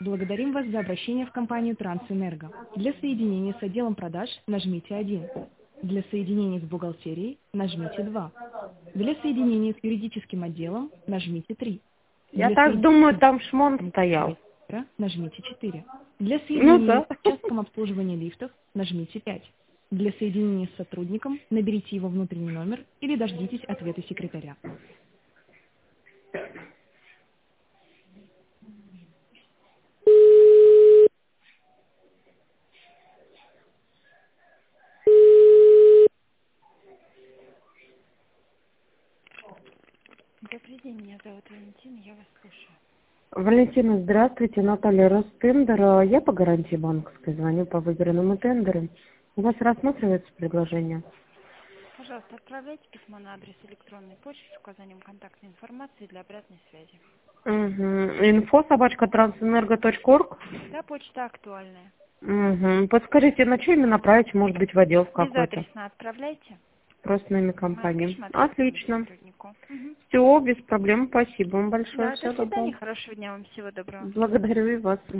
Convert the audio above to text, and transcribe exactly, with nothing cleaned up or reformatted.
Благодарим вас за обращение в компанию Трансэнерго. Для соединения с отделом продаж нажмите один. Для соединения с бухгалтерией нажмите два. Для соединения с юридическим отделом нажмите три. Я Для так соединения думаю, там шмон стоял. нажмите четыре. Для Ну соединения да. с участком обслуживания лифтов нажмите пять. Для соединения с сотрудником наберите его внутренний номер или дождитесь ответа секретаря. Добрый день, меня зовут Валентина, я вас слушаю. Валентина, здравствуйте. Наталья Ростендер. Я по гарантии банковской звоню по выигранному тендеру. У вас рассматривается предложение? Пожалуйста, отправляйте письмо на адрес электронной почты с указанием контактной информации для обратной связи. Угу. Инфо собачка трансэнерго точка орг. Да, почта актуальная. Угу. Подскажите, на что именно направить? Может быть, в отдел в какой-то? Безадресно отправляйте. Просто на имя Мы компании. отпишем, ответственному Отлично. сотруднику. Мгм. Все, без проблем. Спасибо вам большое. Да, до Всего свидания, доброго. хорошего дня вам, всего доброго. Благодарю и вас.